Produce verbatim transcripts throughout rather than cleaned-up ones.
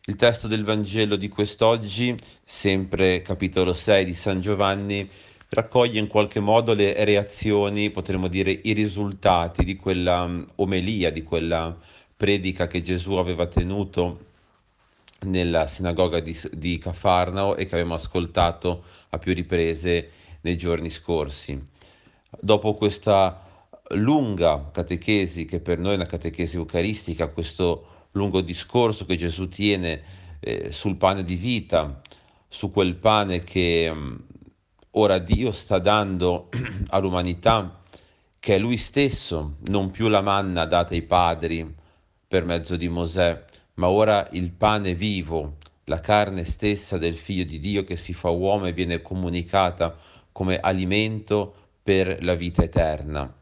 Il testo del Vangelo di quest'oggi, sempre capitolo sei di San Giovanni, raccoglie in qualche modo le reazioni, potremmo dire i risultati di quella mm, omelia, di quella predica che Gesù aveva tenuto nella sinagoga di, di Cafarnao e che abbiamo ascoltato a più riprese nei giorni scorsi. Dopo questa lunga catechesi, che per noi è una catechesi eucaristica, questo lungo discorso che Gesù tiene eh, sul pane di vita, su quel pane che mh, ora Dio sta dando all'umanità, che è Lui stesso, non più la manna data ai padri per mezzo di Mosè, ma ora il pane vivo, la carne stessa del Figlio di Dio che si fa uomo e viene comunicata come alimento per la vita eterna.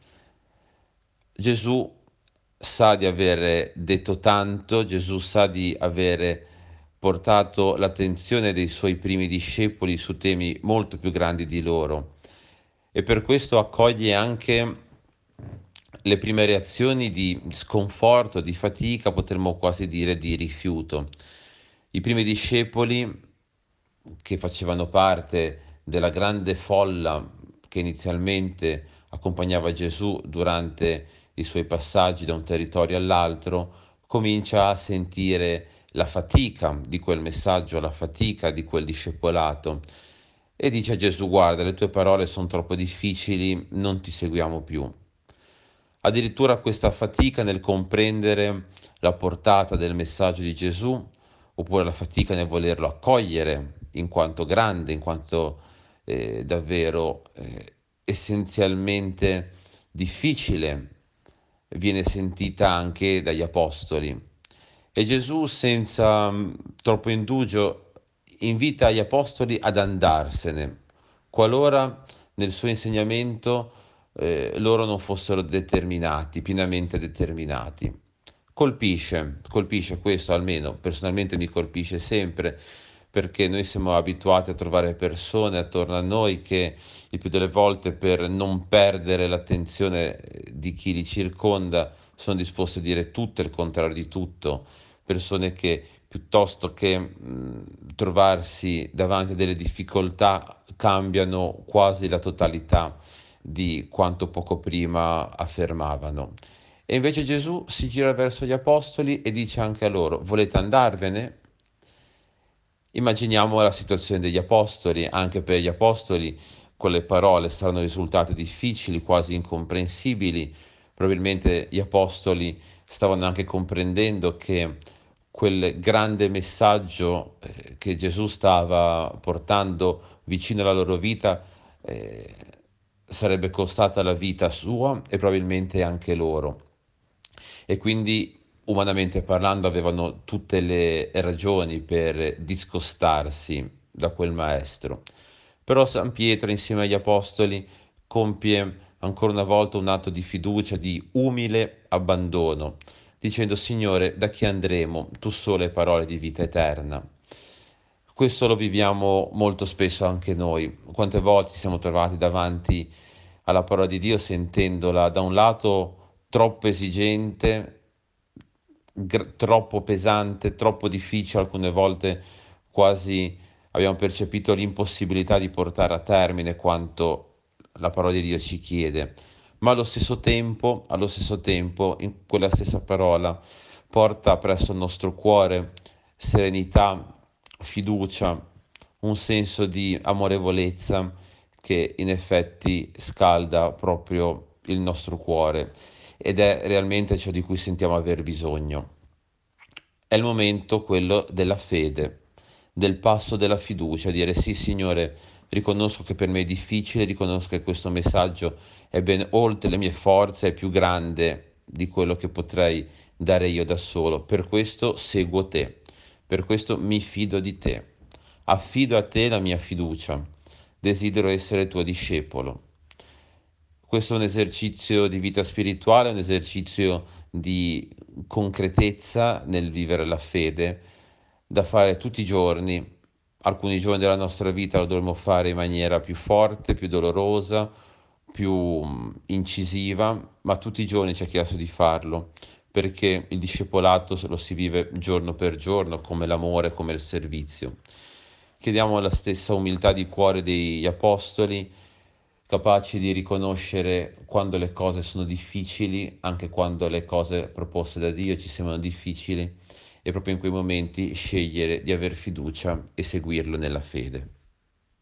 Gesù sa di avere detto tanto, Gesù sa di avere portato l'attenzione dei suoi primi discepoli su temi molto più grandi di loro e per questo accoglie anche le prime reazioni di sconforto, di fatica, potremmo quasi dire di rifiuto. I primi discepoli che facevano parte della grande folla che inizialmente accompagnava Gesù durante i suoi passaggi da un territorio all'altro, comincia a sentire la fatica di quel messaggio, la fatica di quel discepolato e dice a Gesù: guarda, le tue parole sono troppo difficili, non ti seguiamo più. Addirittura questa fatica nel comprendere la portata del messaggio di Gesù, oppure la fatica nel volerlo accogliere in quanto grande, in quanto eh, davvero eh, essenzialmente difficile, viene sentita anche dagli apostoli. E Gesù, senza mh, troppo indugio, invita gli apostoli ad andarsene, qualora nel suo insegnamento eh, loro non fossero determinati, pienamente determinati. Colpisce, colpisce questo, almeno personalmente mi colpisce sempre, perché noi siamo abituati a trovare persone attorno a noi che il più delle volte per non perdere l'attenzione eh, di chi li circonda sono disposti a dire tutto e il contrario di tutto, persone che piuttosto che mh, trovarsi davanti a delle difficoltà cambiano quasi la totalità di quanto poco prima affermavano. E invece Gesù si gira verso gli apostoli e dice anche a loro: volete andarvene? Immaginiamo la situazione degli apostoli, anche per gli apostoli quelle parole saranno risultate difficili, quasi incomprensibili. Probabilmente gli apostoli stavano anche comprendendo che quel grande messaggio eh, che Gesù stava portando vicino alla loro vita eh, sarebbe costata la vita sua e probabilmente anche loro. E quindi, umanamente parlando, avevano tutte le ragioni per discostarsi da quel maestro. Però San Pietro, insieme agli apostoli, compie ancora una volta un atto di fiducia, di umile abbandono, dicendo: Signore, da chi andremo? Tu solo hai parole di vita eterna. Questo lo viviamo molto spesso anche noi. Quante volte ci siamo trovati davanti alla parola di Dio sentendola da un lato troppo esigente, gr- troppo pesante, troppo difficile, alcune volte quasi abbiamo percepito l'impossibilità di portare a termine quanto la parola di Dio ci chiede, ma allo stesso tempo, allo stesso tempo, in quella stessa parola porta presso il nostro cuore serenità, fiducia, un senso di amorevolezza che in effetti scalda proprio il nostro cuore ed è realmente ciò di cui sentiamo aver bisogno. È il momento quello della fede, del passo della fiducia, dire sì, Signore, riconosco che per me è difficile, riconosco che questo messaggio è ben oltre le mie forze, è più grande di quello che potrei dare io da solo. Per questo seguo te, per questo mi fido di te, affido a te la mia fiducia, desidero essere tuo discepolo. Questo è un esercizio di vita spirituale, un esercizio di concretezza nel vivere la fede, da fare tutti i giorni. Alcuni giorni della nostra vita lo dovremo fare in maniera più forte, più dolorosa, più mm, incisiva, ma tutti i giorni ci è chiesto di farlo, perché il discepolato se lo si vive giorno per giorno, come l'amore, come il servizio. Chiediamo la stessa umiltà di cuore degli apostoli, capaci di riconoscere quando le cose sono difficili, anche quando le cose proposte da Dio ci sembrano difficili, e proprio in quei momenti scegliere di aver fiducia e seguirlo nella fede.